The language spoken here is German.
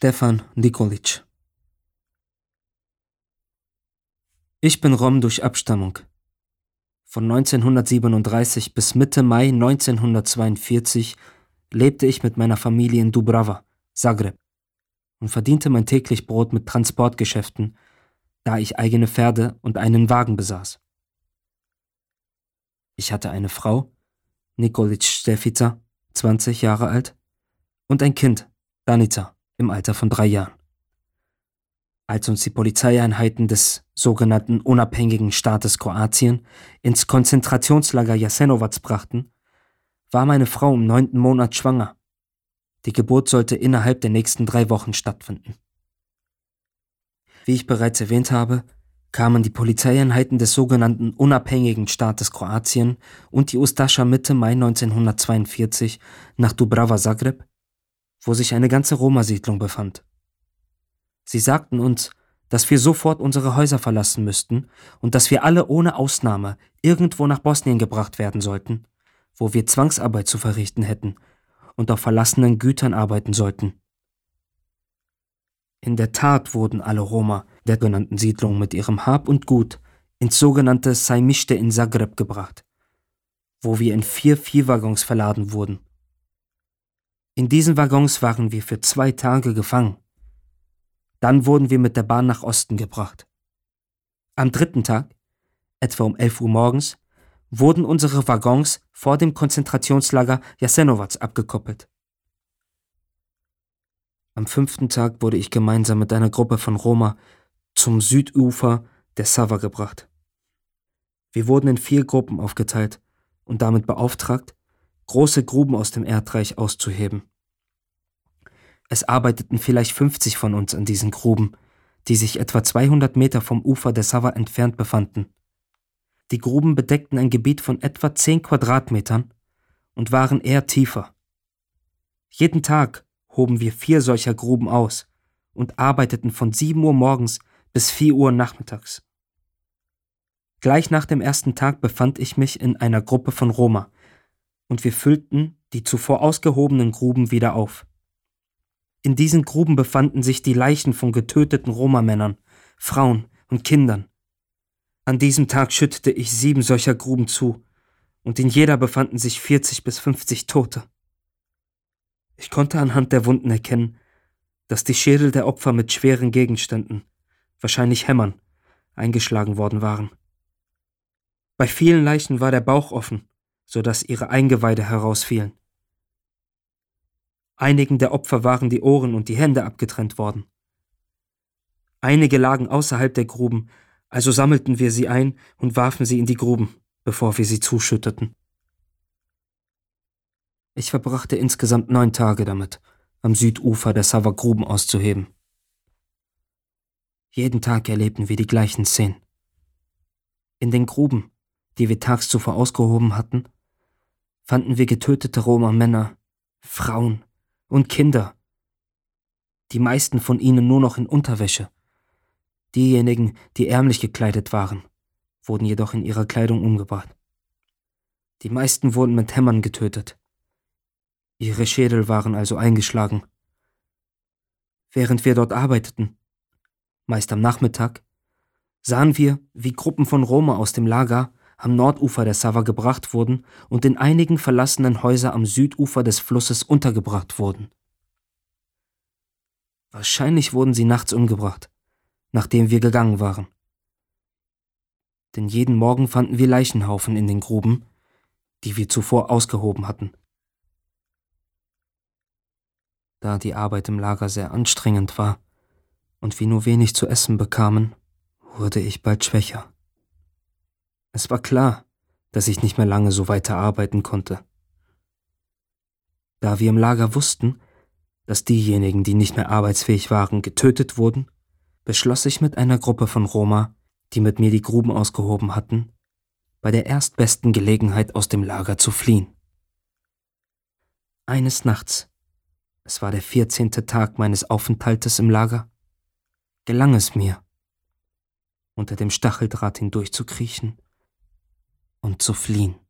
Stefan Nikolic. Ich bin Rom durch Abstammung. Von 1937 bis Mitte Mai 1942 lebte ich mit meiner Familie in Dubrava, Zagreb, und verdiente mein täglich Brot mit Transportgeschäften, da ich eigene Pferde und einen Wagen besaß. Ich hatte eine Frau, Nikolic Stefica, 20 Jahre alt, und ein Kind, Danica, im Alter von 3 Jahren. Als uns die Polizeieinheiten des sogenannten unabhängigen Staates Kroatien ins Konzentrationslager Jasenovac brachten, war meine Frau im 9. Monat schwanger. Die Geburt sollte innerhalb der nächsten 3 Wochen stattfinden. Wie ich bereits erwähnt habe, kamen die Polizeieinheiten des sogenannten unabhängigen Staates Kroatien und die Ustascha Mitte Mai 1942 nach Dubrava Zagreb, wo sich eine ganze Roma-Siedlung befand. Sie sagten uns, dass wir sofort unsere Häuser verlassen müssten und dass wir alle ohne Ausnahme irgendwo nach Bosnien gebracht werden sollten, wo wir Zwangsarbeit zu verrichten hätten und auf verlassenen Gütern arbeiten sollten. In der Tat wurden alle Roma der genannten Siedlung mit ihrem Hab und Gut ins sogenannte Sajmište in Zagreb gebracht, wo wir in 4 Viehwaggons verladen wurden. In diesen Waggons waren wir für 2 Tage gefangen. Dann wurden wir mit der Bahn nach Osten gebracht. Am 3. Tag, etwa um 11 Uhr morgens, wurden unsere Waggons vor dem Konzentrationslager Jasenovac abgekoppelt. Am 5. Tag wurde ich gemeinsam mit einer Gruppe von Roma zum Südufer der Sava gebracht. Wir wurden in 4 Gruppen aufgeteilt und damit beauftragt, große Gruben aus dem Erdreich auszuheben. Es arbeiteten vielleicht 50 von uns an diesen Gruben, die sich etwa 200 Meter vom Ufer der Sava entfernt befanden. Die Gruben bedeckten ein Gebiet von etwa 10 Quadratmetern und waren eher tiefer. Jeden Tag hoben wir 4 solcher Gruben aus und arbeiteten von 7 Uhr morgens bis 4 Uhr nachmittags. Gleich nach dem ersten Tag befand ich mich in einer Gruppe von Roma und wir füllten die zuvor ausgehobenen Gruben wieder auf. In diesen Gruben befanden sich die Leichen von getöteten Roma-Männern, Frauen und Kindern. An diesem Tag schüttete ich 7 solcher Gruben zu und in jeder befanden sich 40 bis 50 Tote. Ich konnte anhand der Wunden erkennen, dass die Schädel der Opfer mit schweren Gegenständen, wahrscheinlich Hämmern, eingeschlagen worden waren. Bei vielen Leichen war der Bauch offen, sodass ihre Eingeweide herausfielen. Einigen der Opfer waren die Ohren und die Hände abgetrennt worden. Einige lagen außerhalb der Gruben, also sammelten wir sie ein und warfen sie in die Gruben, bevor wir sie zuschütteten. Ich verbrachte insgesamt 9 Tage damit, am Südufer der Sava Gruben auszuheben. Jeden Tag erlebten wir die gleichen Szenen. In den Gruben, die wir tags zuvor ausgehoben hatten, fanden wir getötete Roma-Männer, Frauen und Kinder. Die meisten von ihnen nur noch in Unterwäsche. Diejenigen, die ärmlich gekleidet waren, wurden jedoch in ihrer Kleidung umgebracht. Die meisten wurden mit Hämmern getötet. Ihre Schädel waren also eingeschlagen. Während wir dort arbeiteten, meist am Nachmittag, sahen wir, wie Gruppen von Roma aus dem Lager am Nordufer der Sava gebracht wurden und in einigen verlassenen Häusern am Südufer des Flusses untergebracht wurden. Wahrscheinlich wurden sie nachts umgebracht, nachdem wir gegangen waren. Denn jeden Morgen fanden wir Leichenhaufen in den Gruben, die wir zuvor ausgehoben hatten. Da die Arbeit im Lager sehr anstrengend war und wir nur wenig zu essen bekamen, wurde ich bald schwächer. Es war klar, dass ich nicht mehr lange so weiter arbeiten konnte. Da wir im Lager wussten, dass diejenigen, die nicht mehr arbeitsfähig waren, getötet wurden, beschloss ich mit einer Gruppe von Roma, die mit mir die Gruben ausgehoben hatten, bei der erstbesten Gelegenheit aus dem Lager zu fliehen. Eines Nachts, es war der 14. Tag meines Aufenthaltes im Lager, gelang es mir, unter dem Stacheldraht hindurchzukriechen und zu fliehen.